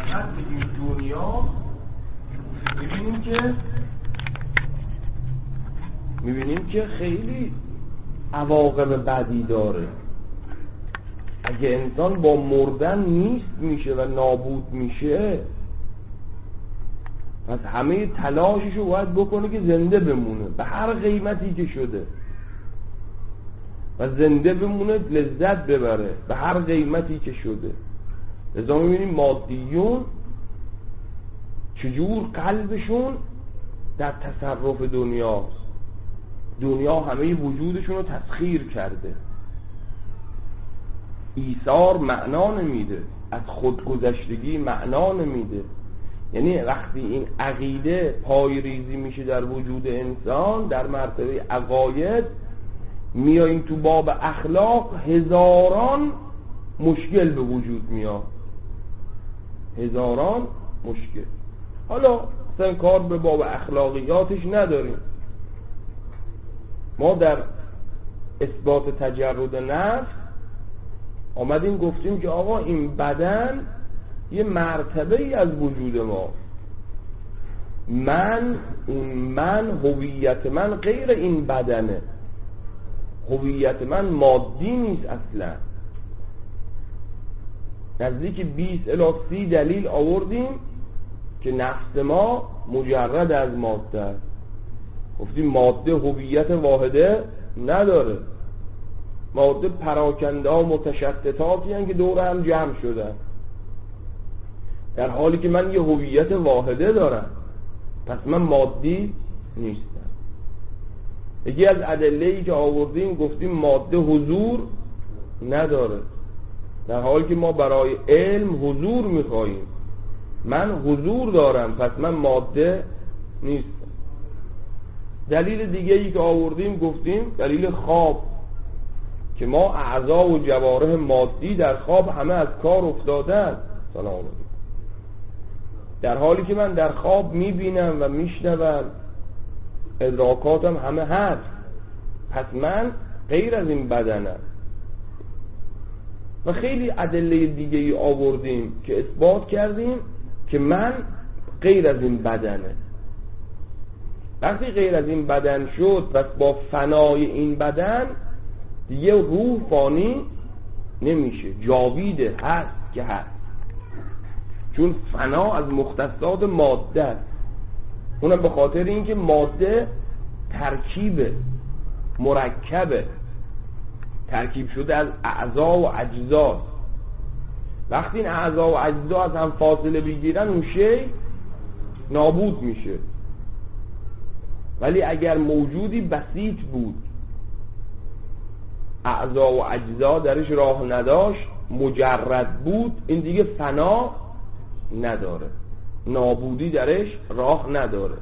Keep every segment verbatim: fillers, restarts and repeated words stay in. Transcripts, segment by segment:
حقیقت این دنیا میبینیم که میبینیم که خیلی عواقب بدی داره. اگه انسان با مردن نیست میشه و نابود میشه، پس همه تلاششو باید بکنه که زنده بمونه به هر قیمتی که شده، و زنده بمونه، لذت ببره به هر قیمتی که شده. لذا میبینیم مادیون چجور قلبشون در تصرف دنیاست. دنیا همه وجودشون رو تسخیر کرده. ایثار معنا نمیده، از خودگذشتگی معنا نمیده. یعنی وقتی این عقیده پای ریزی میشه در وجود انسان در مرتبه عقاید، میاییم تو باب اخلاق، هزاران مشکل به وجود میاد، هزاران مشکل. حالا اصلا کار به باب اخلاقیاتش نداریم. ما در اثبات تجرد نفس آمدیم گفتیم که آقا این بدن یه مرتبه ای از وجود ما، من اون من هویت من غیر این بدنه، هویت من مادی نیست اصلا. نزدیک بیست الی سی دلیل آوردیم که نفس ما مجرد از ماده است. گفتیم ماده هویت واحده نداره، ماده پراکنده ها متشتتاتی هستند که دور هم جمع شدن، در حالی که من یه هویت واحده دارم، پس من مادی نیستم. یکی از ادله‌ای که آوردیم گفتیم ماده حضور نداره، در حالی که ما برای علم حضور میخواییم. من حضور دارم، پس من ماده نیستم. دلیل دیگه ای که آوردیم گفتیم دلیل خواب، که ما اعضا و جوارح مادی در خواب همه از کار افتادن. سلام علیکم. در حالی که من در خواب میبینم و میشنوم، ادراکاتم همه هست، پس من غیر از این بدنم. و خیلی ادله دیگه ای آوردیم که اثبات کردیم که من غیر از این بدنه. وقتی غیر از این بدن شد، پس با فنای این بدن دیگه روح فانی نمیشه، جاویده، هست که هست، چون فنا از مختصات ماده است. اونم به خاطر اینکه ماده ترکیبه، مرکبه، ترکیب شده از اعضا و اجزا. وقتی این اعضا و اجزا از هم فاصله بگیرن، اون شی نابود میشه. ولی اگر موجودی بسیط بود، اعضا و اجزا درش راه نداشت، مجرد بود، این دیگه فنا نداره، نابودی درش راه نداره.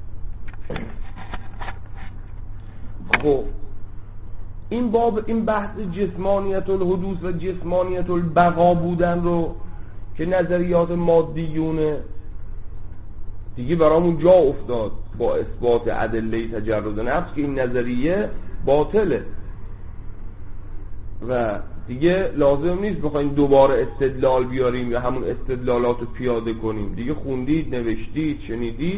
خب این باب، این بحث جسمانیت الحدوث و جسمانیت البقا بودن رو که نظریات مادیونه دیگه برامون جا افتاد با اثبات ادله تجرد نفس که این نظریه باطله و دیگه لازم نیست بخوایم دوباره استدلال بیاریم یا همون استدلالات رو پیاده کنیم. دیگه خوندید، نوشتید، شنیدید،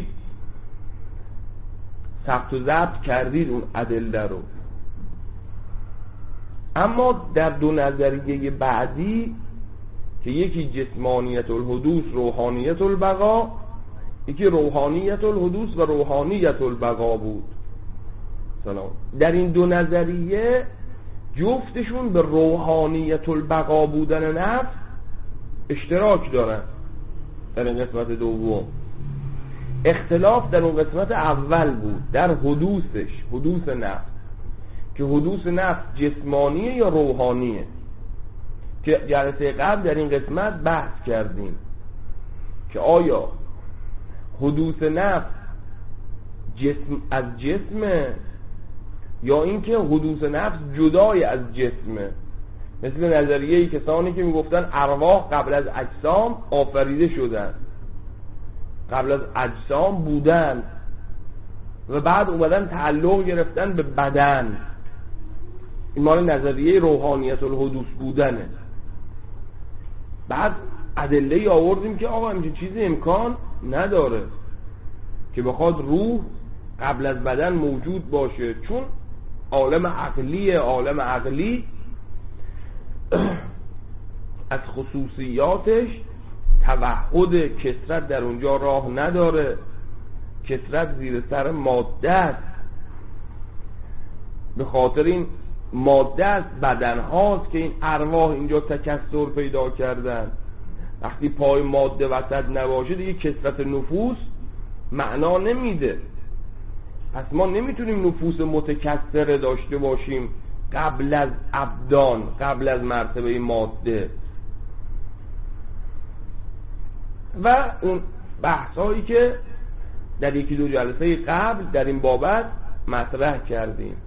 ثبت و ضبط کردید اون ادله رو. اما در دو نظریه بعدی که یکی جسمانیت الحدوث، روحانیت البقا، یکی روحانیت الحدوث و روحانیت البقا بود. سلام. در این دو نظریه جفتشون به روحانیت البقا بودن نفس اشتراک دارن. در این قسمت دوم اختلاف در اون قسمت اول بود، در حدوثش، حدوث نفس، که حدوث نفس جسمانیه یا روحانیه، که جلسه قبل در این قسمت بحث کردیم که آیا حدوث نفس جسم از جسمه یا اینکه حدوث نفس جدای از جسمه. مثل نظریه کسانی که میگفتن ارواح قبل از اجسام آفریده شدن، قبل از اجسام بودن و بعد اومدن تعلق گرفتن به بدن. این مال نظریه روحانیت الحدوث بودنه. بعد ادله آوردیم که آقا همچین چیزی امکان نداره که بخواد روح قبل از بدن موجود باشه، چون عالم عقلی عالم عقلی از خصوصیاتش توحد کثرت در اونجا راه نداره. کثرت زیر سر ماده است، به خاطر این ماده است، بدن هاست که این ارواح اینجا تکثر پیدا کردن. وقتی پای ماده وسط نباشه دیگه کثرت نفوس معنا نمیده. پس ما نمیتونیم نفوس متکثره داشته باشیم قبل از ابدان، قبل از مرتبه ماده. و اون بحثایی که در یکی دو جلسه قبل در این بابت مطرح کردیم.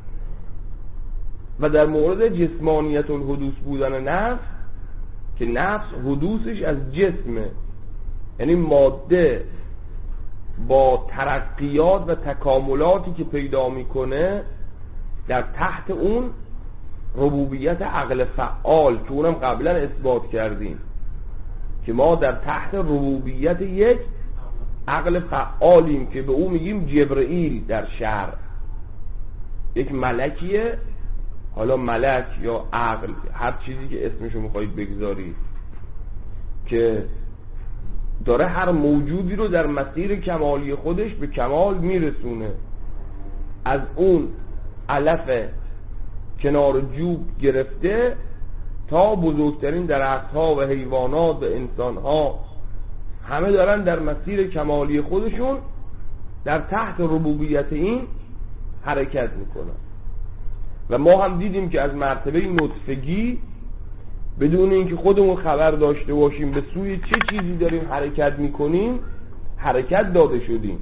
و در مورد جسمانیت الحدوث بودن نفس، که نفس حدوثش از جسمه، یعنی ماده با ترقیات و تکاملاتی که پیدا میکنه در تحت اون ربوبیت عقل فعال که اونم قبلا اثبات کردیم که ما در تحت ربوبیت یک عقل فعالیم که به اون میگیم جبرئیل در شرع. یک ملکیه، حالا ملک یا عقل، هر چیزی که اسمشو میخواید بگذارید، که داره هر موجودی رو در مسیر کمالی خودش به کمال میرسونه. از اون علف کنار جوب گرفته تا بزرگترین درختها و حیوانات و انسانها، همه دارن در مسیر کمالی خودشون در تحت ربوبیت این حرکت میکنن. و ما هم دیدیم که از مرتبه نطفگی بدون اینکه خودمون خبر داشته باشیم به سوی چه چیزی داریم حرکت میکنیم، حرکت داده شدیم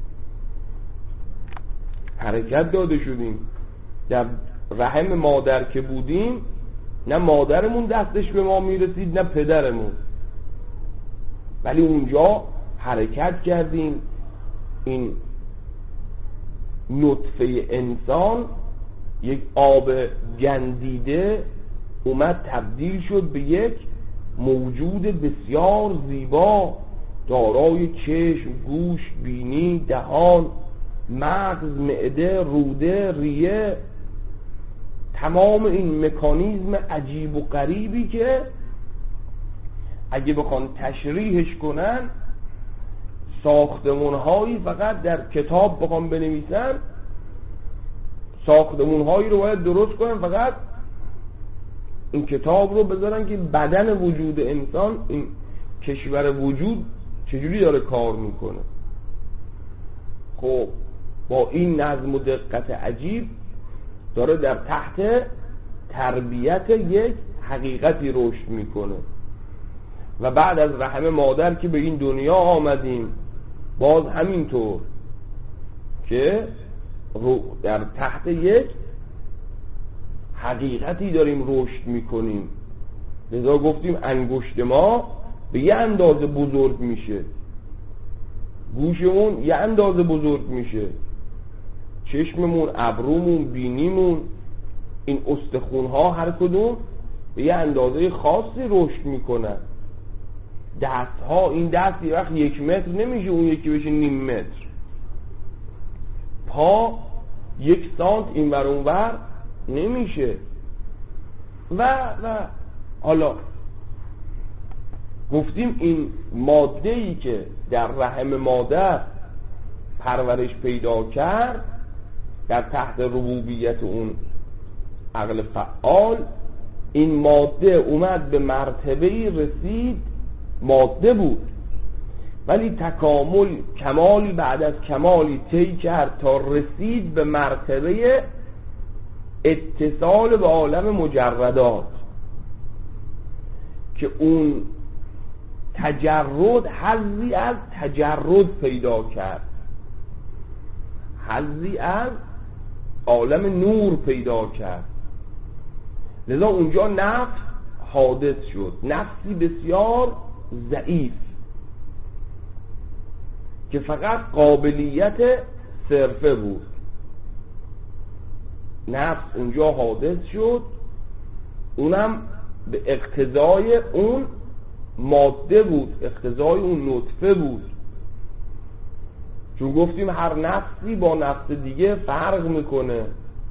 حرکت داده شدیم در رحم مادر که بودیم، نه مادرمون دستش به ما میرسید نه پدرمون، ولی اونجا حرکت کردیم. این نطفه انسان یک آب گندیده اومد تبدیل شد به یک موجود بسیار زیبا دارای چشم، گوش، بینی، دهان، مغز، معده، روده، ریه، تمام این مکانیزم عجیب و غریبی که اگه بخوان تشریحش کنن ساختمونهایی فقط در کتاب بخوان بنویسن، ساختمونهایی رو باید درست کنن فقط این کتاب رو بذارن که بدن وجود انسان، این کشور وجود چجوری داره کار میکنه. خب با این نظم و دقت عجیب داره در تحت تربیت یک حقیقتی رشد میکنه. و بعد از رحم مادر که به این دنیا آمدیم باز همینطور که در تحت یک حقیقتی داریم رشد میکنیم. لذا گفتیم انگشت ما به یه اندازه بزرگ میشه، گوشمون یه اندازه بزرگ میشه، چشممون، ابرومون، بینیمون، این استخونها هر کدوم به یه اندازه خاصی رشد میکنن. دستها، این دست یه وقت یک متر نمیشه، اون یکی بشه نیم متر. پا یک سانت این ور اون ور نمیشه. و و حالا گفتیم این ماده‌ای که در رحم مادر پرورش پیدا کرد در تحت ربوبیت اون عقل فعال، این ماده اومد به مرتبه‌ای رسید، ماده بود ولی تکامل، کمالی بعد از کمالی طی کرد تا رسید به مرتبه اتصال به عالم مجردات، که اون تجرد حظی از تجرد پیدا کرد، حظی از عالم نور پیدا کرد. لذا اونجا نفس حادث شد، نفسی بسیار ضعیف که فقط قابلیت صرفه بود. نفس اونجا حادث شد، اونم به اقتضای اون ماده بود، اقتضای اون نطفه بود. چون گفتیم هر نفسی با نفس دیگه فرق میکنه.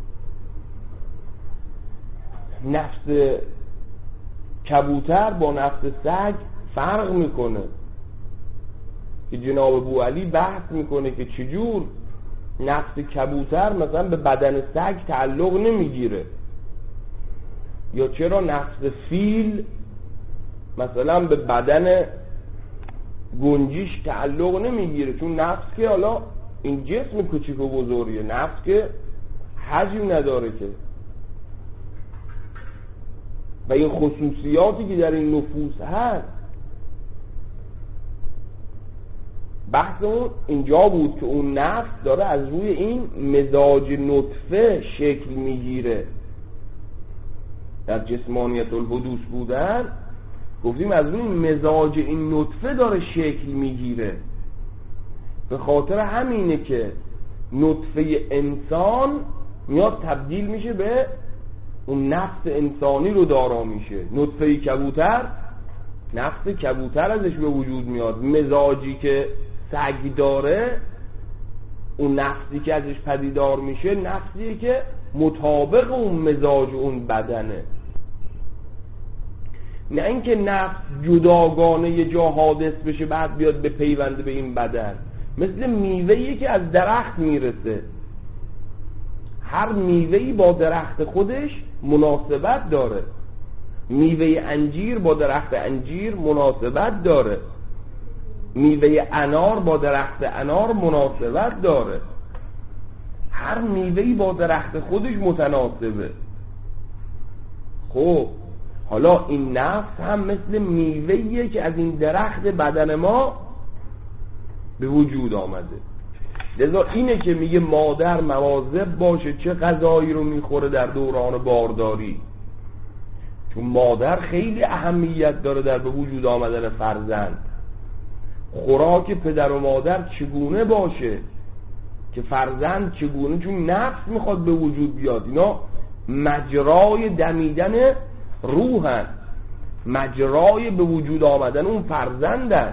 نفس کبوتر با نفس سگ فرق میکنه که جناب بوعلی بحث میکنه که چجور نفس کبوتر مثلا به بدن سگ تعلق نمیگیره، یا چرا نفس فیل مثلا به بدن گنجیش تعلق نمیگیره. چون نفس که حالا این جسم کوچیک و بزرگه، نفس که حجم نداره که، و این خصوصیاتی که در این نفوس هست. بحثمون اینجا بود که اون نفس داره از روی این مزاج نطفه شکل میگیره. در جسمانیت الحدوث بودن گفتیم از روی مزاج این نطفه داره شکل میگیره. به خاطر همینه که نطفه انسان میاد تبدیل میشه به اون نفس انسانی رو دارا میشه. نطفه کبوتر نفس کبوتر ازش به وجود میاد. مزاجی که سگ داره، اون نفسی که ازش پدیدار میشه نفسی که مطابق اون مزاج اون بدنه. نه اینکه نفس جداگانه یه جا حادث بشه بعد بیاد به پیوند به این بدن. مثل میوه‌ای که از درخت میرسه، هر میوه‌ای با درخت خودش مناسبت داره. میوه انجیر با درخت انجیر مناسبت داره، میوه انار با درخت انار مناسبت داره. هر میوه‌ای با درخت خودش متناسبه. خب حالا این نفس هم مثل میوه‌ایه که از این درخت بدن ما به وجود آمده. لذا اینه که میگه مادر مواظب باشه چه غذایی رو میخوره در دوران بارداری، چون مادر خیلی اهمیت داره در به وجود آمدن فرزند. خوراک پدر و مادر چگونه باشه که فرزند چگونه، چون نفس میخواد به وجود بیاد. اینا مجرای دمیدن روحن، مجرای به وجود آمدن اون فرزندن،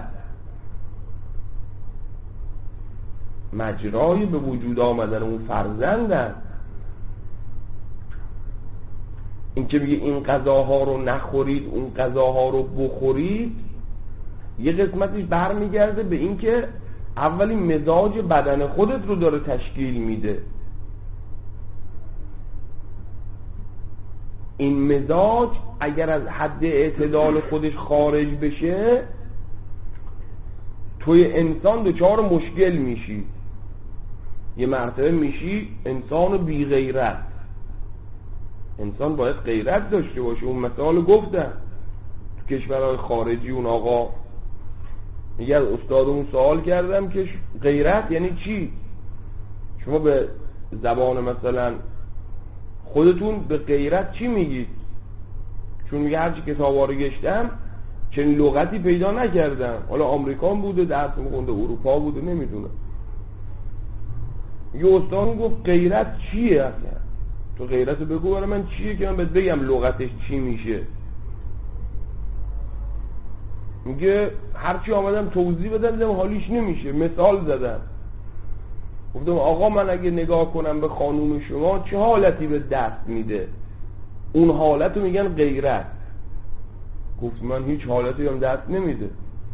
مجرای به وجود آمدن اون فرزندن. این که میگه این غذاها رو نخورید اون غذاها رو بخورید، یه قسمتش برمیگرده به این که اولین مزاج بدن خودت رو داره تشکیل میده. این مزاج اگر از حد اعتدال خودش خارج بشه، توی انسان دچار مشکل میشی. یه مرتبه میشی انسان بی غیرت. انسان باید غیرت داشته باشه. اون مثال گفتن تو کشورهای خارجی، اون آقا میگه از استادمون سوال کردم که غیرت یعنی چی؟ شما به زبان مثلا خودتون به غیرت چی میگید؟ چون میگه هرچی کتابا رو گشتم چنین لغتی پیدا نکردم. حالا آمریکا بوده، درس میخونده، اروپا بوده، نمیدونه. یه استاد گفت غیرت چیه اصلا؟ تو غیرت رو بگو برای من چیه که من بهت بگم لغتش چی میشه. میگه هرچی آمدم توضیح بدم دیدم حالیش نمیشه. مثال زدم، گفتم آقا من اگه نگاه کنم به خانوم شما چه حالتی به دست میده؟ اون حالت رو میگن غیرت. گفت من هیچ حالتی هم دست نمیده.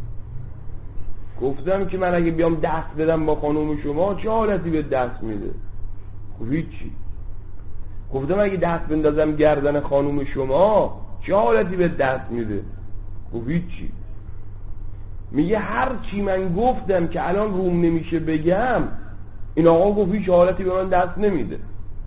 گفتم که من اگه بیام دست بدم با خانوم شما چه حالتی به دست میده؟ گفت هیچی. گفتم اگه دست بندازم گردن خانوم شما چه حالتی به دست میده؟ گفت هیچی. میگه هر چی من گفتم که الان روم نمیشه بگم، این آقا گفت هیچ حالتی به من دست نمیده.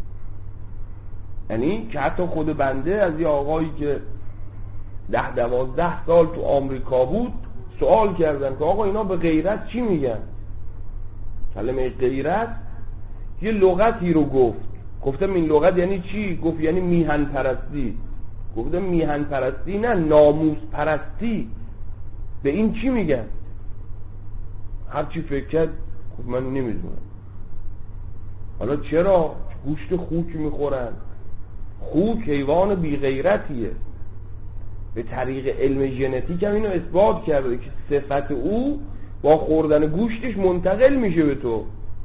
یعنی که حتی خود بنده از یه آقایی که ده دوازده سال تو آمریکا بود سوال کردن که آقا اینا به غیرت چی میگن؟ کلمه غیرت یه لغتی رو گفت. گفتم این لغت یعنی چی؟ گفت یعنی میهن پرستی. گفتم میهن پرستی نه، ناموس پرستی. به این چی میگن؟ هر چی فکر کرد گفت من نمیدونم. حالا چرا؟ گوشت خوک میخورن. خوک حیوان بی غیرتیه. به طریق علم ژنتیک هم اینو اثبات کرده که صفت او با خوردن گوشتش منتقل میشه به تو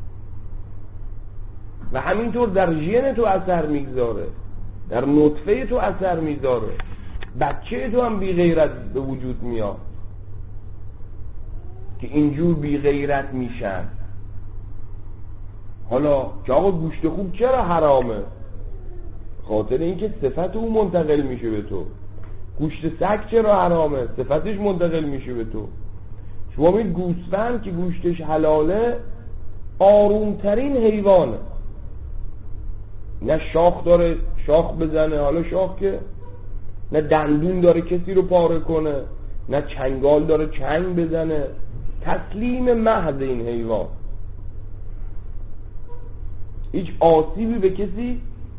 و همینطور در ژن تو اثر میگذاره، در نطفه تو اثر میذاره، بچه تو هم بی غیرت به وجود میاد که اینجور بی غیرت میشن. حالا که آقا گوشت خوب چرا حرامه؟ خاطر اینکه صفت او منتقل میشه به تو. گوشت سگ چرا حرامه؟ صفتش منتقل میشه به تو. شما میگید گوسفند که گوشتش حلاله آرومترین حیوانه، نه شاخ داره شاخ بزنه، حالا شاخ که نه دندون داره کسی رو پاره کنه، نه چنگال داره چنگ بزنه، تسلیم محض این حیوان، هیچ آسیبی به کسی.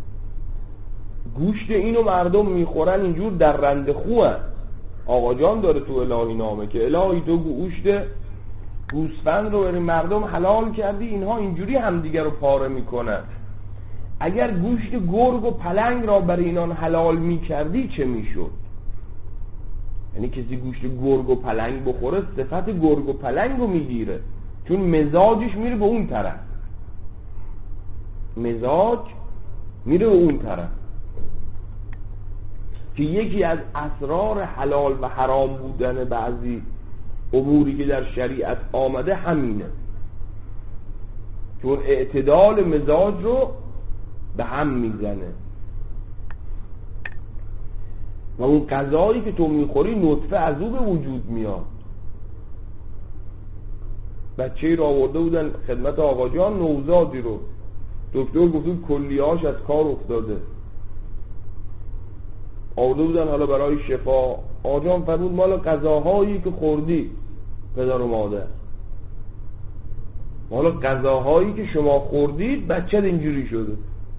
گوشت اینو مردم میخورن اینجور در رند خوان. آقا جان داره تو الهی نامه که الهی تو گوشت گوسفند رو برای مردم حلال کردی، اینها اینجوری همدیگر رو پاره میکنن. اگر گوشت گرگ و پلنگ را برای اینان حلال میکردی چه میشد؟ یعنی کسی گوشت گرگ و پلنگ بخوره صفت گرگ و پلنگ رو میگیره، چون مزاجش میره به اون طرف، مزاج میره به اون طرف. که یکی از اسرار حلال و حرام بودن بعضی اموری که در شریعت آمده همینه، چون اعتدال مزاج رو به هم میزنه و اون غذایی که تو میخوری نطفه از او به وجود میاد. بچه‌ای رو آورده بودن خدمت آقا جان، نوزادی رو، دکتر گفت کلیه‌اش از کار افتاده، آورده بودن حالا برای شفا. آقا جان فرمود مال غذاهایی که خوردی پدر و مادر، حالا غذاهایی که شما خوردید بچت اینجوری شده.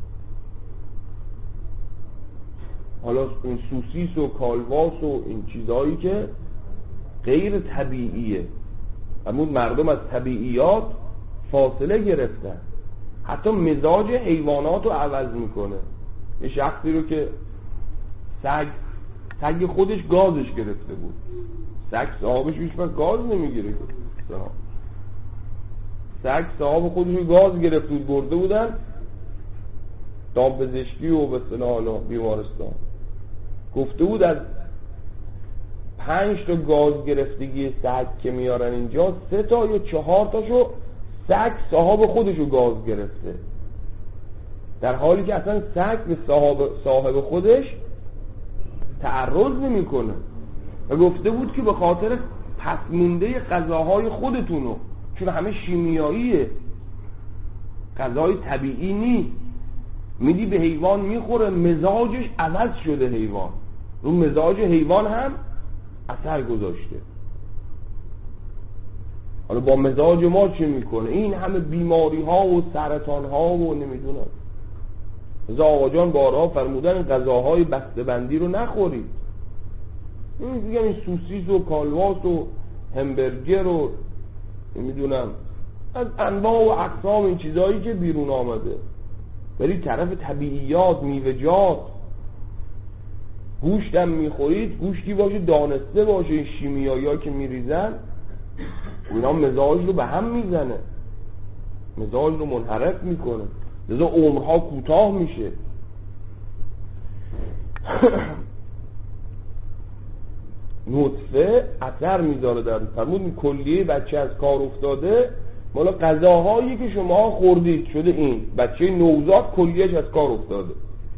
حالا این سوسیس و کالواس و این چیزهایی که غیر طبیعیه، همون مردم از طبیعیات فاصله گرفتن، حتی مزاج حیوانات رو عوض میکنه. یه شخصی رو که سگ سگ خودش گازش گرفته بود، سگ صاحبش هیچ وقت گاز نمیگیره، سگ صاحب خودش گاز گرفته بود، برده بودن دامپزشکی و به اصطلاح بیمارستان، گفته بود از پنج تا گاز گرفتگی سگ که میارن اینجا سه تا یا چهار تاشو سگ صاحب خودشو گاز گرفته، در حالی که اصلا سگ به صاحب, صاحب خودش تعرض نمی کنه. و گفته بود که به خاطر پس مونده غذاهای خودتونو، چون همه شیمیاییه، غذای طبیعی نی، میدی به حیوان میخوره، مزاجش عوض شده، حیوان رو مزاج حیوان هم اثر گذاشته. حالا با مزاج ما چه میکنه؟ این همه بیماری ها و سرطان ها و نمیدونم. از آقا جان بارها فرمودن غذاهای بسته بندی رو نخورید. این دیگه این سوسیس و کالواس و همبرگر و نمیدونم از انواع و اقسام این چیزهایی که بیرون آمده، برید طرف طبیعیات، میوه‌جات. گوشت هم میخورید، گوشتی باشه دانسته باشه، این شیمیایی ها که میریزن اینا مزاج رو به هم میزنه، مزاج رو منحرف میکنه، لذا عمرها کوتاه میشه. نطفه اثر میذاره در فرمود کلیه بچه از کار افتاده، مالا غذاهایی که شما خوردید شده این بچه نوزاد کلیهش از کار افتاده.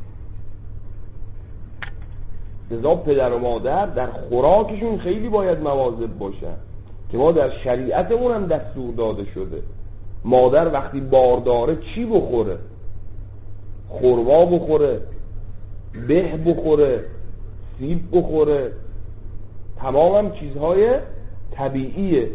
لذا پدر و مادر در خوراکشون خیلی باید مواظب باشن که ما در شریعتمون هم دستور داده شده مادر وقتی بارداره چی بخوره؟ خرما بخوره، به بخوره، سیب بخوره، تمام هم چیزهای طبیعیه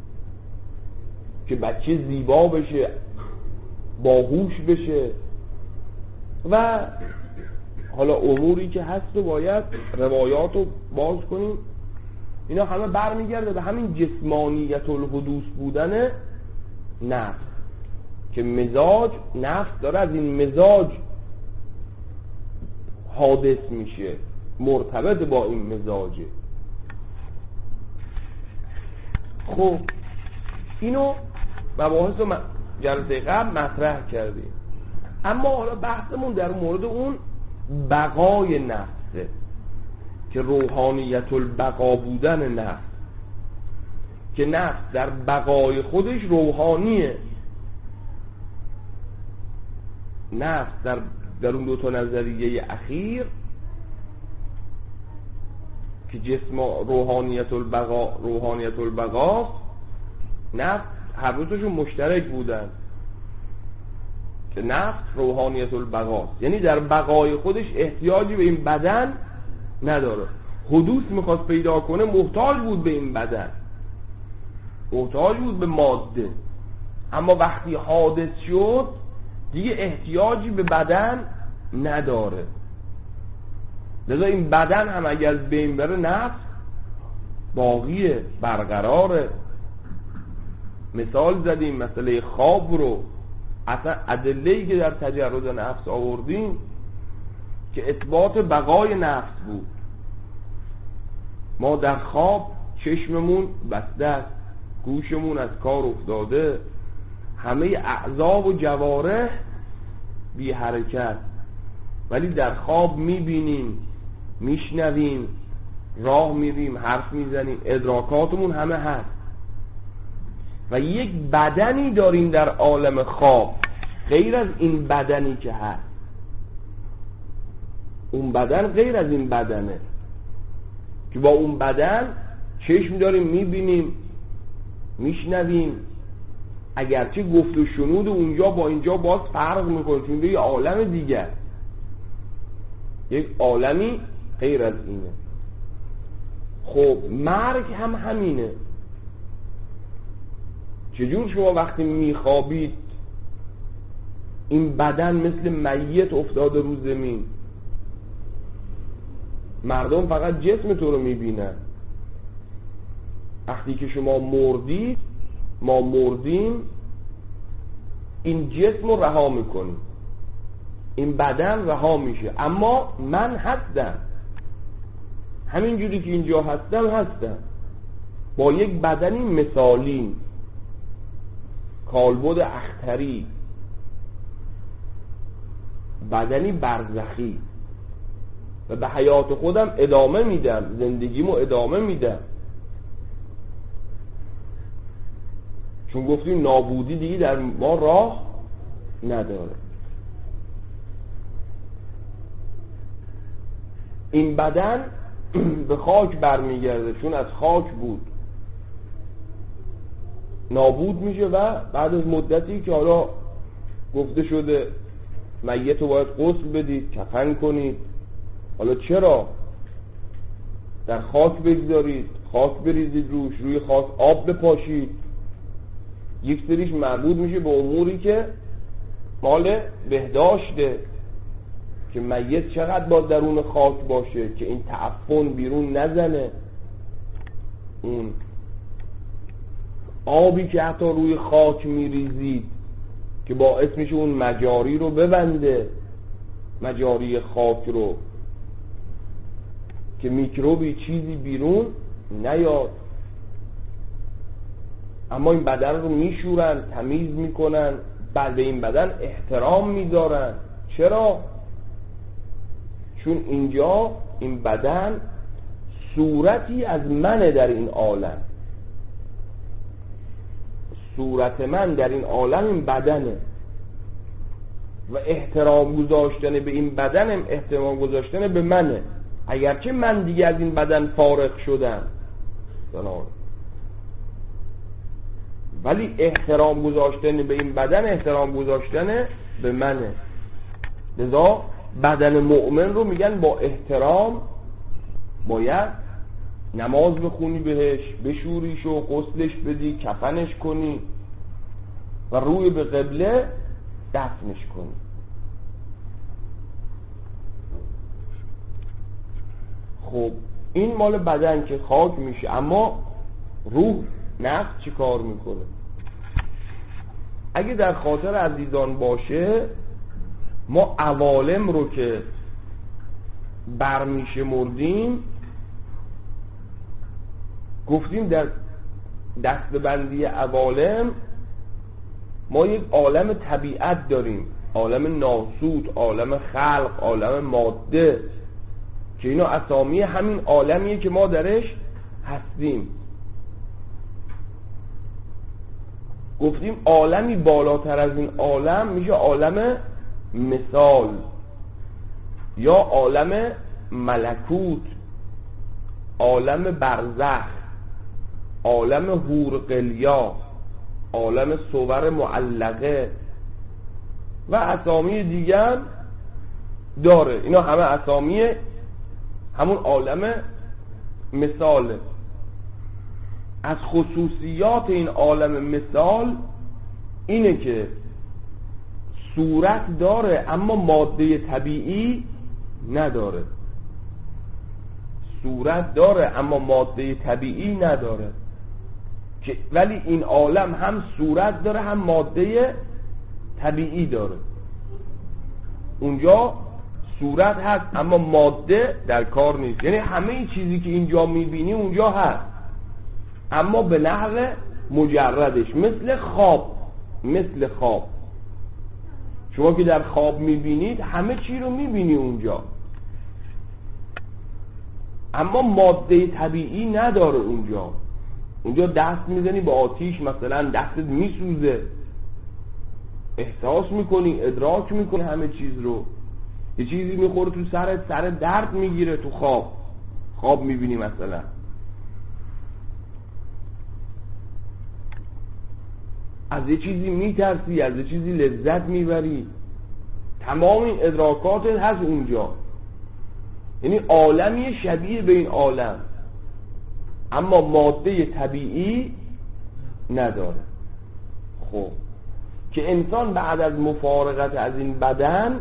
که بچه زیبا بشه، باهوش بشه. و حالا اموری که هست و باید روایات رو باز کنیم، اینا همه برمیگرده به همین جسمانیت الحدوث بودن نفس، که مزاج نفس داره از این مزاج حادث میشه. مرتبط با این مزاجه. خب اینو مباحث رو جلسه قبل مطرح کردیم، اما حالا بحثمون در مورد اون بقای نفسه که روحانیت البقا بودن نفس، که نفس در بقای خودش روحانیه. نفس در در اون دو تا نظریه اخیر که جسم روحانیت البقا روحانیت البقا نفس هر دوتاشون مشترک بودن که نفس روحانیت البقا، یعنی در بقای خودش احتیاجی به این بدن نداره. حدوث میخواست پیدا کنه محتاج بود به این بدن، محتاج بود به ماده، اما وقتی حادث شد دیگه احتیاجی به بدن نداره. لذا این بدن هم اگر از بین بره نفس باقیه، برقراره. مثال زدیم مسئله خواب رو، اصلا ادله‌ای که در تجرد نفس آوردیم که اثبات بقای نفس بود. ما در خواب چشممون بسته است، گوشمون از کار افتاده، همه اعضا و جوارح بی حرکت، ولی در خواب میبینیم، میشنویم، راه میریم، حرف میزنیم، ادراکاتمون همه هست. و یک بدنی داریم در عالم خواب غیر از این بدنی که هست. اون بدن غیر از این بدنه که با اون بدن چشم داریم، میبینیم، میشنویم، اگرچه گفت و شنود اونجا با اینجا باز فرق میکنه، چون یه عالم دیگر، یک عالمی غیر از اینه. خب مرگ هم همینه. چجور شما وقتی میخوابید این بدن مثل میت افتاده رو زمین، مردم فقط جسم تو رو میبینن. وقتی که شما مردید، ما مردیم، این جسم رو رها میکنیم، این بدن رها میشه، اما من هستم، همین جوری که اینجا هستم هستم، با یک بدنی مثالی، کالبد اختری، بدنی برزخی، و به حیات خودم ادامه میدم، زندگیمو ادامه میدم، چون گفتیم نابودی دیگه در ما راه نداره. این بدن به خاک برمیگرده، چون از خاک بود، نابود میشه و بعد از مدتی که حالا گفته شده میت رو باید غسل بدید، کفن کنید، حالا چرا؟ در خاک بگذارید، خاک بریزید روش، روی خاک آب بپاشید. یک سریش مربوط میشه به اموری که مال بهداشته، که میت چقدر با درون خاک باشه که این تعفن بیرون نزنه، اون آبی که حتی روی خاک میریزید که باعث میشه اون مجاری رو ببنده، مجاری خاک رو، که میکروبی چیزی بیرون نیاد. اما این بدن رو میشورن، تمیز میکنن، بعد به این بدن احترام میذارن. چرا؟ چون اینجا این بدن صورتی از منه در این عالم، صورت من در این عالم این بدنه، و احترام گذاشتن به این بدنم احترام گذاشتن به منه، اگرچه من دیگه از این بدن فارغ شدم، ولی احترام گذاشتن به این بدن احترام گذاشتن به منه. لذا بدن مؤمن رو میگن با احترام باید نماز بخونی بهش، بشوریش و غسلش بدی، کفنش کنی و روی به قبله دفنش کنی. خب این مال بدن که خاک میشه، اما روح، نفس چی کار میکنه؟ اگه در خاطر عزیزان باشه، ما عوالم رو که برمیشمردیم گفتیم در دستبندی عوالم ما یک عالم طبیعت داریم، عالم ناسوت، عالم خلق، عالم ماده، که اینا اسامی همین عالمیه که ما درش هستیم. گفتیم عالمی بالاتر از این عالم میشه عالم مثال یا عالم ملکوت، عالم برزخ، عالم حور قلیا، عالم صور معلقه و اسامی دیگر داره. اینا همه اسامی همون عالم مثاله. از خصوصیات این عالم مثال اینه که صورت داره اما ماده طبیعی نداره. صورت داره اما ماده طبیعی نداره، که ولی این عالم هم صورت داره هم ماده طبیعی داره. اونجا صورت هست اما ماده در کار نیست، یعنی همه چیزی که اینجا میبینی اونجا هست اما به نحو مجردش، مثل خواب. مثل خواب شما که در خواب میبینید همه چی رو میبینی اونجا، اما ماده طبیعی نداره اونجا. اونجا دست میزنی به آتیش مثلا دستت میسوزه، احساس میکنی، ادراک میکنی همه چیز رو. یه چیزی میخوره تو سرت، سر درد میگیره تو خواب، خواب میبینی مثلا. از یه چیزی میترسی، از یه چیزی لذت میبری، تمام این ادراکاتت هست اونجا. یعنی عالمی شبیه به این عالم اما ماده طبیعی نداره. خب که انسان بعد از مفارقت از این بدن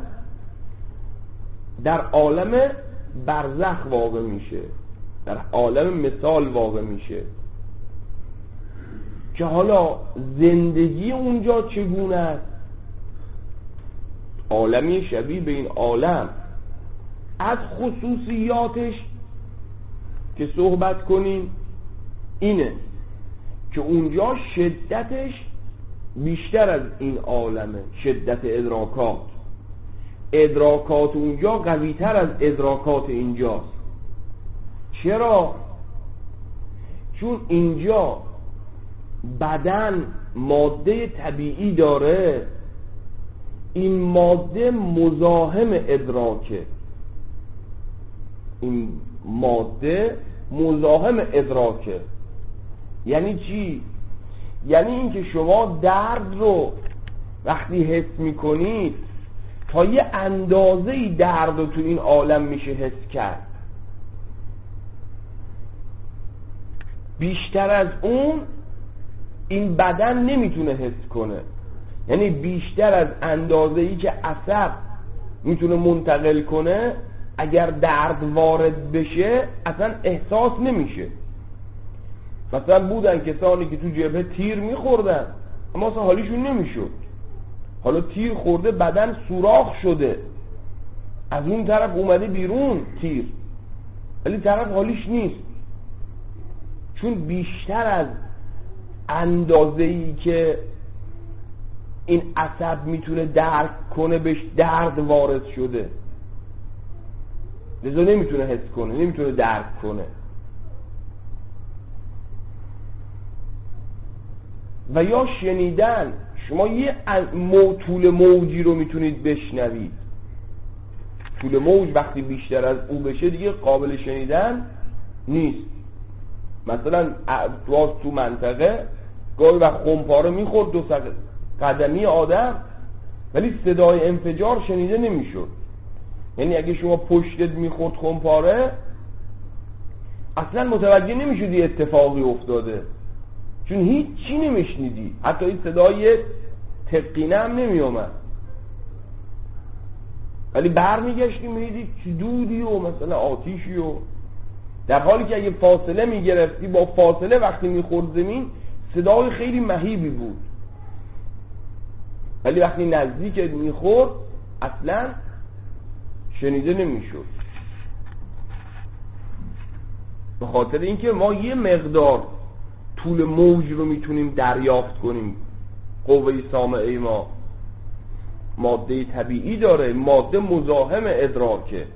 در عالم برزخ واقع میشه، در عالم مثال واقع میشه، که حالا زندگی اونجا چگونه است؟ عالمی شبیه به این عالم. از خصوصیاتش که صحبت کنیم اینه که اونجا شدتش بیشتر از این عالمه، شدت ادراکات. ادراکات اونجا قویتر از ادراکات اینجاست. چرا؟ چون اینجا بدن ماده طبیعی داره، این ماده مزاحم ادراکه. این ماده مزاحم ادراکه. یعنی چی؟ یعنی اینکه شما درد رو وقتی حس میکنید تا یه اندازه‌ای درد رو تو این عالم میشه حس کرد، بیشتر از اون این بدن نمیتونه حس کنه. یعنی بیشتر از اندازه‌ای که عصب میتونه منتقل کنه، اگر درد وارد بشه اصلا احساس نمیشه. مثلا بودن کسانی که تو جبهه تیر میخوردن اما اصلا حالیشون نمیشد. حالا تیر خورده، بدن سوراخ شده، از اون طرف اومده بیرون تیر، ولی طرف حالیش نیست، چون بیشتر از اندازه‌ای که این عصب میتونه درک کنه بهش درد وارد شده، لذا نمیتونه حس کنه، نمیتونه درک کنه. و یا شنیدن، شما یه طول موجی رو میتونید بشنوید، طول موج وقتی بیشتر از او بشه دیگه قابل شنیدن نیست. مثلا تو منطقه گاهی وقت خمپاره میخورد دو قدمی آدم، ولی صدای انفجار شنیده نمیشد. یعنی اگه شما پشتت میخورد خمپاره اصلا متوجه نمیشدی اتفاقی افتاده، چون هیچ چی نمیشنیدی، حتی این صدای تقینه هم نمیومد. ولی برمیگشتی میدیدی چی دودی و مثلا آتیشی، و در حالی که اگه فاصله میگرفتی با فاصله وقتی میخورد زمین صدای خیلی مهیبی بود، ولی وقتی نزدیک میخورد اصلا شنیده نمیشد. به خاطر اینکه ما یه مقدار طول موج رو میتونیم دریافت کنیم. قوه سامعه ما ماده طبیعی داره، ماده مزاحم ادراکه،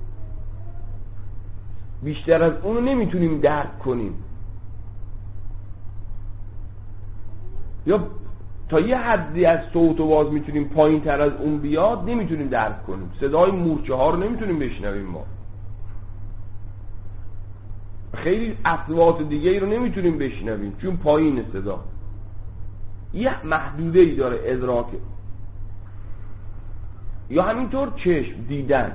بیشتر از اونو نمیتونیم درک کنیم، یا تا یه حدی از صوت و باز میتونیم پایین تر از اون بیاد نمیتونیم درک کنیم. صدای مورچه ها رو نمیتونیم بشنویم، ما خیلی اصوات دیگه ای رو نمیتونیم بشنویم چون پایین صدا، یه محدوده ای داره ادراک. یا همینطور چشم، دیدن،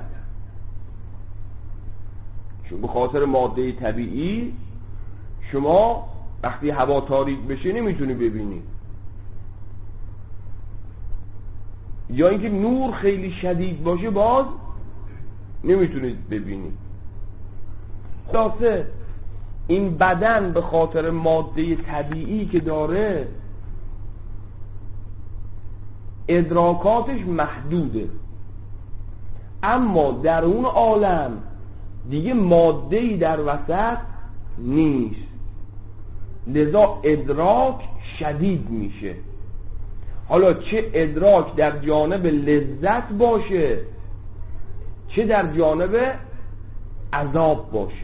چون به خاطر ماده طبیعی شما وقتی هوا تاریک بشه نمیتونی ببینی، یا اینکه نور خیلی شدید باشه باز نمیتونید ببینید. خلاصه این بدن به خاطر ماده طبیعی که داره ادراکاتش محدوده، اما در اون عالم دیگه ماده‌ای در وسط نیست، لذا ادراک شدید میشه. حالا چه ادراک در جانب لذت باشه چه در جانب عذاب باشه،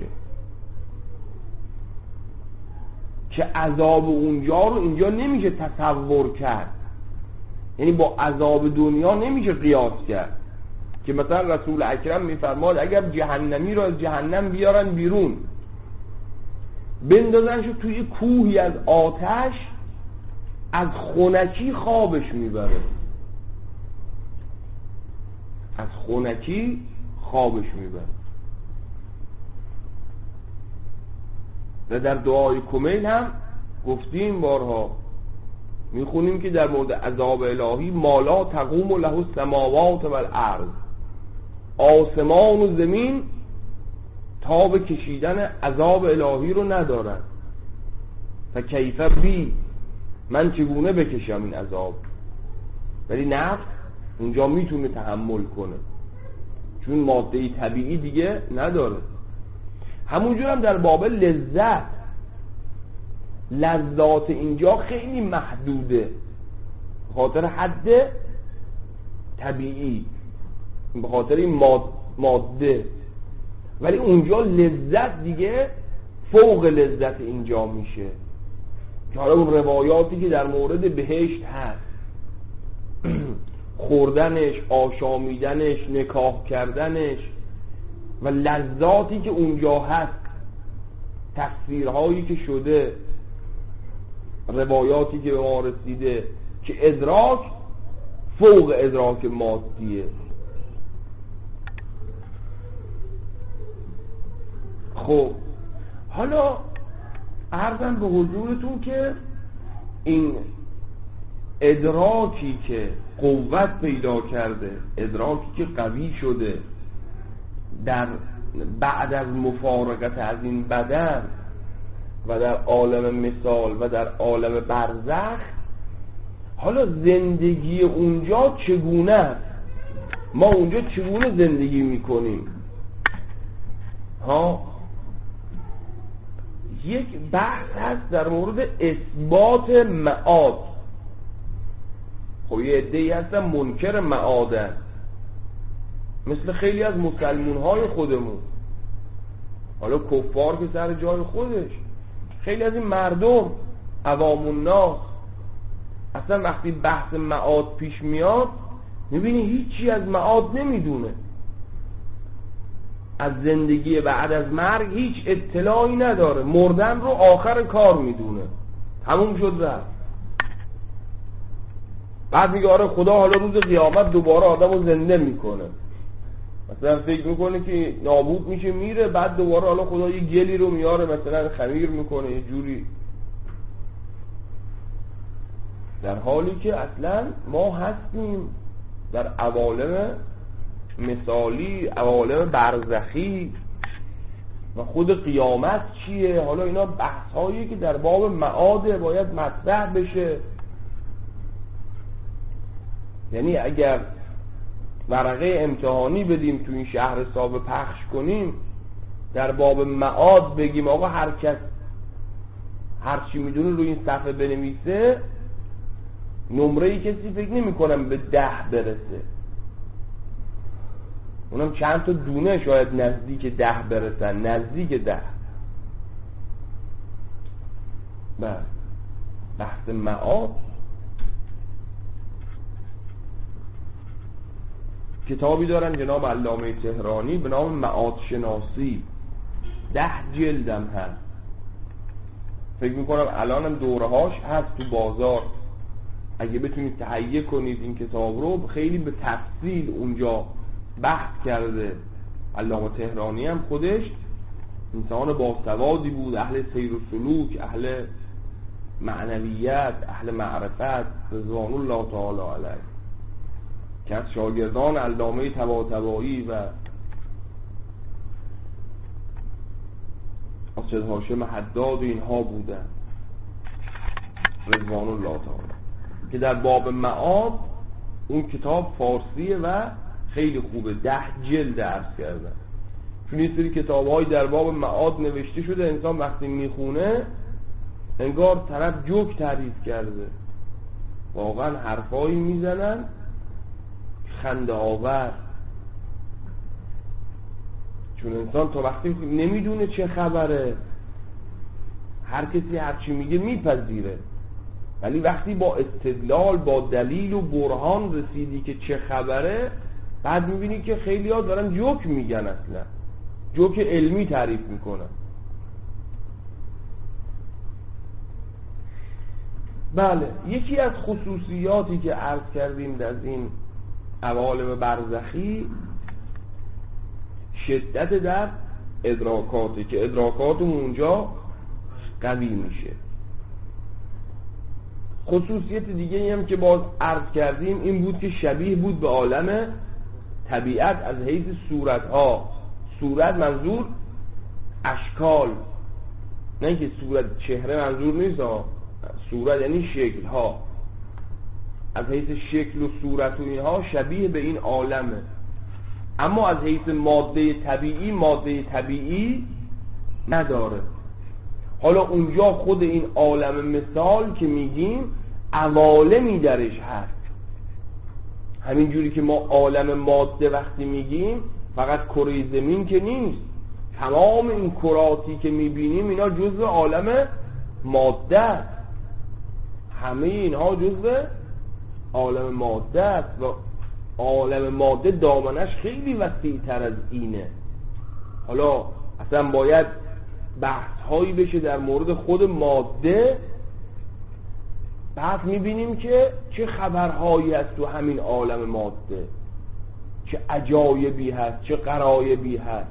که عذاب اونجا رو اینجا نمیشه تصور کرد، یعنی با عذاب دنیا نمیشه قیاس کرد. که مثلا رسول اکرم میفرماد اگر جهنمی رو از جهنم بیارن بیرون بندازنشو توی کوهی از آتش، از خنکی خوابش میبره، از خنکی خوابش میبره. و در دعای کمیل هم گفتیم بارها، میخونیم که در مورد عذاب الهی مالا تقوم له السماوات و الارض، آسمان و زمین تاب کشیدن عذاب الهی رو ندارن. فکیف بی، من چگونه بکشم این عذاب؟ ولی نفس اونجا میتونه تحمل کنه چون ماده طبیعی دیگه نداره. همونجور هم در باب لذت، لذات اینجا خیلی محدوده به خاطر حد طبیعی، به خاطر این ماده، ولی اونجا لذت دیگه فوق لذت اینجا میشه. که حالا اون روایاتی که در مورد بهشت هست، خوردنش، آشامیدنش، نکاح کردنش و لذاتی که اونجا هست، تصویرهایی که شده، روایاتی که به ما رسیده، که ادراک فوق ادراک مادیه. خب حالا عرضم به حضورتون که این ادراکی که قوت پیدا کرده، ادراکی که قوی شده در بعد از مفارقت از این بدن و در عالم مثال و در عالم برزخ، حالا زندگی اونجا چگونه است؟ ما اونجا چگونه زندگی میکنیم؟ ها یک بحث هست در مورد اثبات معاد. خب یه عده‌ای هستن منکر معادن، مثل خیلی از مسلمون های خودمون، حالا کفار که سر جای خودش، خیلی از این مردم عوام الناس اصلا وقتی بحث معاد پیش میاد میبینی هیچی از معاد نمیدونه، از زندگی بعد از مرگ هیچ اطلاعی نداره، مردن رو آخر کار میدونه، تموم شد رفت. بعد میگه آره خدا حالا روز قیامت دوباره آدم رو زنده میکنه، مثلا فکر میکنه که نابود میشه میره، بعد دوباره حالا خدا یه گلی رو میاره مثلا خمیر میکنه یه جوری، در حالی که اصلا ما هستیم در عوالم مثالی، عوالم برزخی، و خود قیامت چیه؟ حالا اینا بحث هایی که در باب معاده باید مطرح بشه. یعنی اگر ورقه امتحانی بدیم تو این شهر حساب پخش کنیم، در باب معاد بگیم آقا هر کس هر چی میدونه روی این صفحه بنویسه، نمره ای کسی فکر نمی کنم به ده برسه، اونم چند تا دونه شاید نزدیک ده برسن، نزدیک ده. بله بحث معاد. کتابی دارن جناب علامه تهرانی به نام معاد شناسی، ده جلدم هست، فکر میکنم الانم دورهاش هست تو بازار، اگه بتونید تهیه کنید این کتاب رو، خیلی به تفصیل اونجا بحث کرده. علامه تهرانی هم خودش انسان باسوادی بود، اهل سیر و سلوک، اهل معنویت، اهل معرفت، رضوان الله تعالی علیه، که از شاگردان علامه طباطبایی و سید هاشم حداد اینها بودن رضوان الله تعالی، که در باب معاد اون کتاب فارسیه و خیلی خوبه، ده جلد عرض کردن. چون این سری کتاب های در باب معاد نوشته شده، انسان وقتی میخونه انگار طرف جوک تعریف کرده، واقعا حرفایی میزنن خنده آور، چون انسان تا وقتی نمیدونه چه خبره هر کسی هر چی میگه میپذیره، ولی وقتی با استدلال با دلیل و برهان رسیدی که چه خبره، بعد میبینی که خیلی ها دارن جوک میگن، اصلا جوک علمی تعریف میکنن. بله یکی از خصوصیاتی که عرض کردیم در این عوالم برزخی شدت در ادراکاته، که ادراکات اونجا قوی میشه. خصوصیت دیگه هم که باز عرض کردیم این بود که شبیه بود به عالم طبیعت از حیث صورتها. صورت منظور اشکال، نه که صورت چهره منظور نیست ها. صورت یعنی شکل ها، از حیث شکل و صورت و اینها شبیه به این عالمه. اما از حیث ماده طبیعی، ماده طبیعی نداره. حالا اونجا خود این عالم مثال که میگیم عوالمی درش هست. همین جوری که ما عالم ماده وقتی میگیم فقط کره زمین که نیست، تمام این کراتی که میبینیم اینا جزء عالم ماده است. همه اینها جزء عالم ماده است و عالم ماده دامنش خیلی وسیع تر از اینه. حالا اصلا باید بحث هایی بشه در مورد خود ماده، بعد میبینیم که چه خبرهایی هست تو همین عالم ماده، چه عجایبی هست، چه غرایبی هست.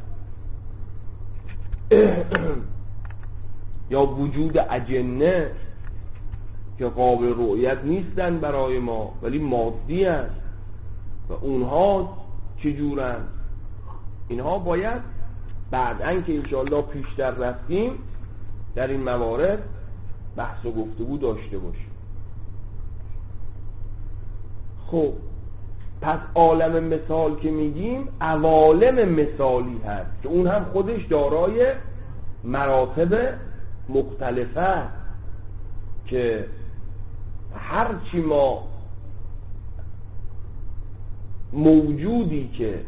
یا وجود اجنه که قابل رؤیت نیستن برای ما ولی مادی هست و اونها چجورن. اینها باید بعدن که انشاءالله پیشتر رفتیم در این موارد بحث و گفتگو داشته باشیم. خب پس عالم مثال که میگیم عوالم مثالی هست که اون هم خودش دارای مراتب مختلفه، که هرچی ما موجودی که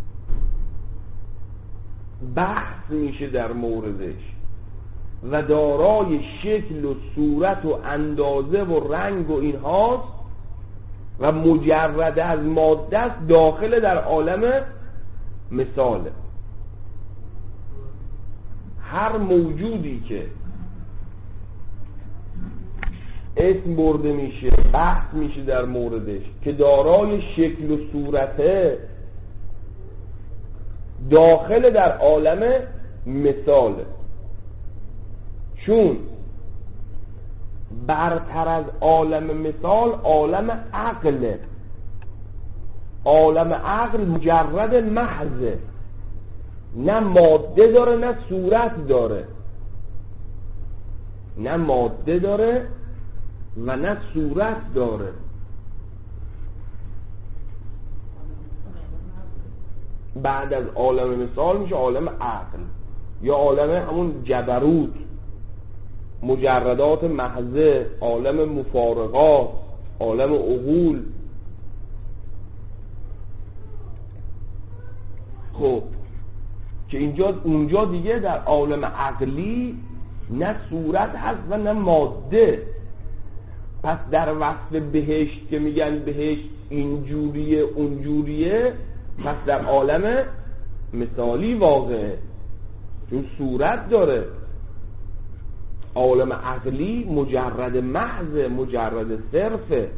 بحث میشه در موردش و دارای شکل و صورت و اندازه و رنگ و اینهاست و مجرد از ماده است، داخل در عالم مثاله. هر موجودی که اسم برده میشه، بحث میشه در موردش، که دارای شکل و صورته، داخل در عالم مثاله. چون برتر از عالم مثال عالم عقله. عالم عقل مجرد محضه، نه ماده داره نه صورت داره، نه ماده داره و نه صورت داره. بعد از عالم مثال میشه عالم عقل. یا عالم همون جبروت، مجردات محضه، عالم مفارقات، عالم عقول. خب که اینجا اونجا دیگه در عالم عقلی نه صورت هست و نه ماده. پس در وصف بهشت که میگن بهشت اینجوریه اونجوریه، پس در عالم مثالی واقعه، چون صورت داره. عالم عقلی مجرد محض، مجرد صرفه.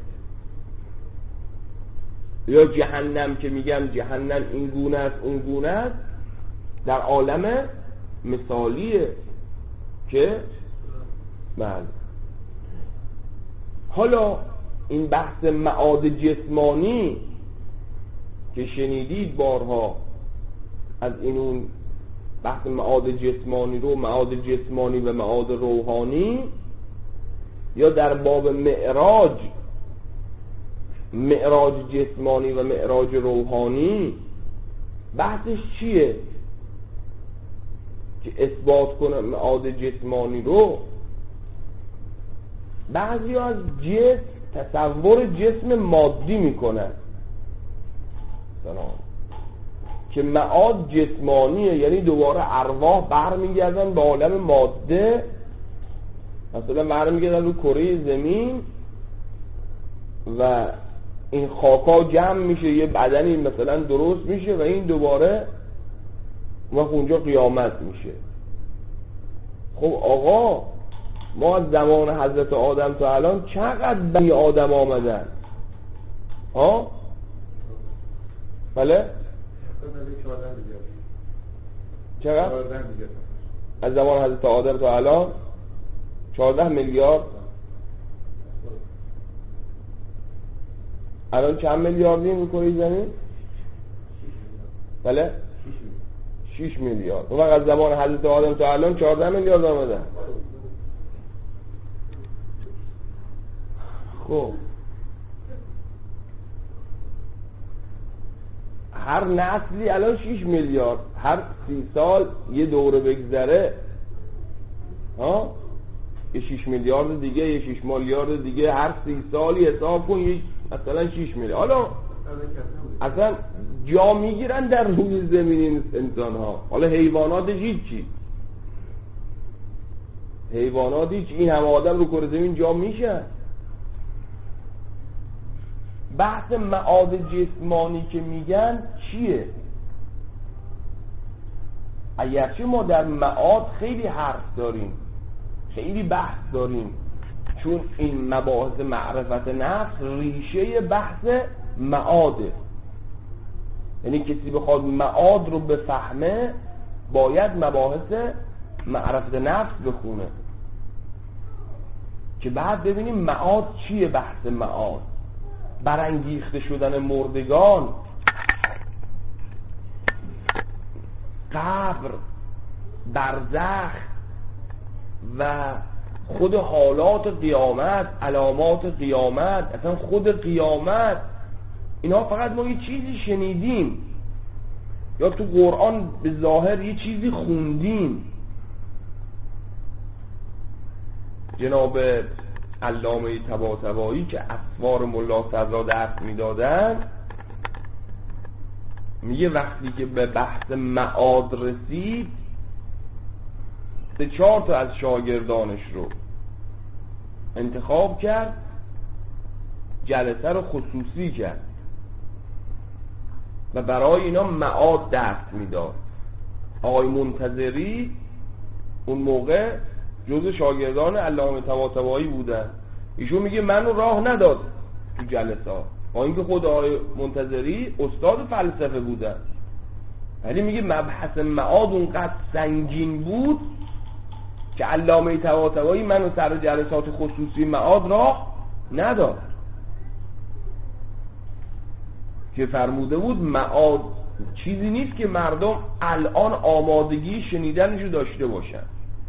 یا جهنم که میگم جهنم این گونه است اون گونه است، در عالم مثالیه که بله. حالا این بحث معاد جسمانی که شنیدید بارها، از این اون بحث معاد جسمانی رو، معاد جسمانی و معاد روحانی، یا در باب معراج، معراج جسمانی و معراج روحانی، بحثش چیه؟ که اثبات کنه معاد جسمانی رو. بعضی از جسم تصور جسم مادی میکنن که معاد جسمانیه، یعنی دوباره ارواح برمیگردن به عالم ماده، مثلا برمیگردن رو کره زمین و این خاکا جمع میشه، یه بدنی مثلا درست میشه و این دوباره وقت اونجا قیامت میشه. خب آقا، ما از زمان حضرت آدم تا الان چقدر بنی آدم آمدن؟ ها؟ بله؟ چقدر؟ از زمان حضرت آدم تا الان چهارده میلیارد. الان چند میلیاردیم رو کره زمین؟ بله؟ شش میلیارد. اون وقت از زمان حضرت آدم تا الان چهارده میلیارد آمدن. خب هر نسلی الان شش میلیارد، هر سی سال یه دوره بگذره ها یه شش میلیارد دیگه، یه شش میلیارد دیگه، هر سی سالی حساب کن یه مثلا شش میلیارد. حالا اصلا جا میگیرن در روی زمین انسان ها. حالا حیوانات هیچی، حیوانات هیچ، این همه آدم رو کره زمین جا میشه. بحث معاد جسمانی که میگن چیه؟ اگرچه ما در معاد خیلی حرف داریم، خیلی بحث داریم، چون این مباحث معرفت نفس ریشه بحث معاده. یعنی کسی بخواد معاد رو بفهمه باید مباحث معرفت نفس بخونه که بعد ببینیم معاد چیه. بحث معاد، برانگیخته شدن مردگان، قبر، برزخ و خود حالات قیامت، علامات قیامت، اصلا خود قیامت، اینا فقط ما یه چیزی شنیدیم یا تو قرآن به ظاهر یه چیزی خوندیم. جناب علامه طباطبایی که اسوار ملا صدرا درس میدادن میگه وقتی که به بحث معاد رسید، سه چهار تا از شاگردانش رو انتخاب کرد، جلسه رو خصوصی کرد و برای اینا معاد درس میداد. آقای منتظری اون موقع جزء شاگردان علامه طباطبایی بودن. ایشون میگه منو راه نداد تو جلسات، با اینکه خود آقای منتظری استاد فلسفه بودن، ولی میگه مبحث معاد اونقدر سنگین بود که علامه طباطبایی منو سر جلسات خصوصی معاد راه نداد، که فرموده بود معاد چیزی نیست که مردم الان آمادگی شنیدنشو داشته باشن.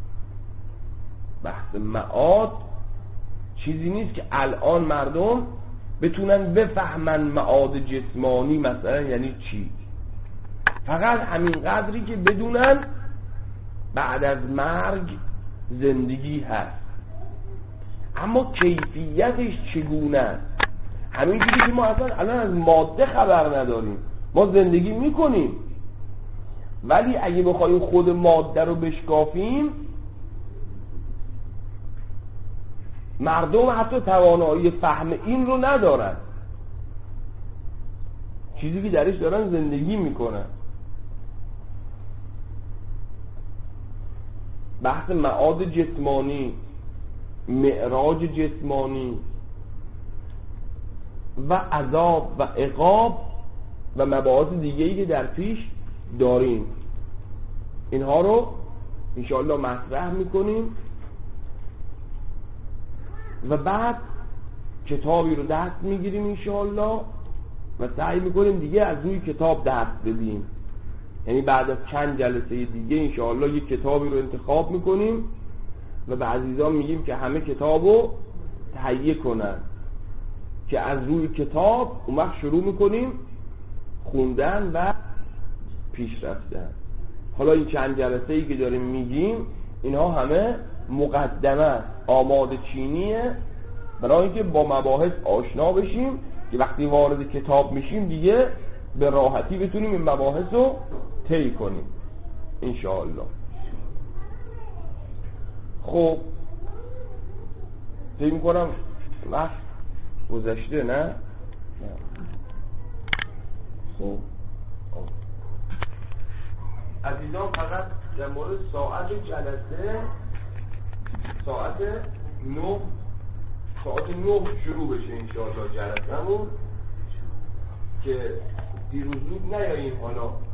بحث معاد چیزی نیست که الان مردم بتونن بفهمن معاد جسمانی مثلا یعنی چی. فقط همین قدری که بدونن بعد از مرگ زندگی هست، اما کیفیتش چگونه است؟ همینجوری که ما اصلا الان از ماده خبر نداریم، ما زندگی میکنیم، ولی اگه بخوایم خود ماده رو بشکافیم، مردم حتی توانایی فهم این رو ندارن، چیزی که درش دارن زندگی میکنن. بحث معاد جسمانی، معراج جسمانی و عذاب و عقاب و مباحث دیگه‌ای که در پیش داریم، اینها رو انشاءالله مطرح میکنیم و بعد کتابی رو دست میگیریم انشاءالله و سعی میکنیم دیگه از روی کتاب دست بدیم. یعنی بعد از چند جلسه دیگه انشاءالله یک کتابی رو انتخاب میکنیم و به عزیزان میگیم که همه کتاب رو تهیه کنن که از روی کتاب اون وقت شروع میکنیم خوندن و پیش رفتن. حالا این چند جلسه ای که داریم میگیم اینها همه مقدمه، آماده چینیه برای اینکه با مباحث آشنا بشیم که وقتی وارد کتاب میشیم دیگه به راحتی بتونیم این مباحث رو طی کنیم انشاءالله. خب فکر میکنم وقت گذشته، نه؟ خب عزیزان فقط در مورد ساعت جلسه، ساعت نه ساعت نه شروع بشه انشاءالله جلسه‌مون، که دیروز زود نیاییم حالا